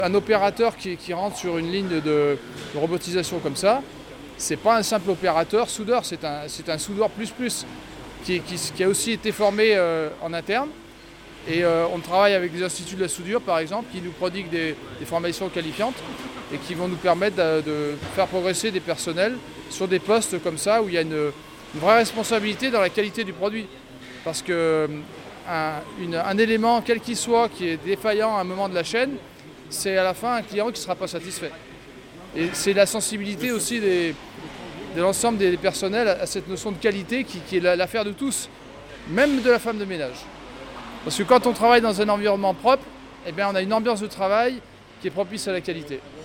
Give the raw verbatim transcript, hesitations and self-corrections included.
Un opérateur qui, qui rentre sur une ligne de, de robotisation comme ça, c'est pas un simple opérateur soudeur, c'est un, c'est un soudeur plus plus qui, qui, qui a aussi été formé euh, en interne. Et euh, on travaille avec des instituts de la soudure par exemple qui nous prodiguent des, des formations qualifiantes et qui vont nous permettre de, de faire progresser des personnels sur des postes comme ça où il y a une, une vraie responsabilité dans la qualité du produit. Parce que un, une, un élément, quel qu'il soit, qui est défaillant à un moment de la chaîne, c'est à la fin un client qui ne sera pas satisfait. Et c'est la sensibilité aussi des, de l'ensemble des personnels à cette notion de qualité qui, qui est l'affaire de tous, même de la femme de ménage. Parce que quand on travaille dans un environnement propre, eh bien on a une ambiance de travail qui est propice à la qualité.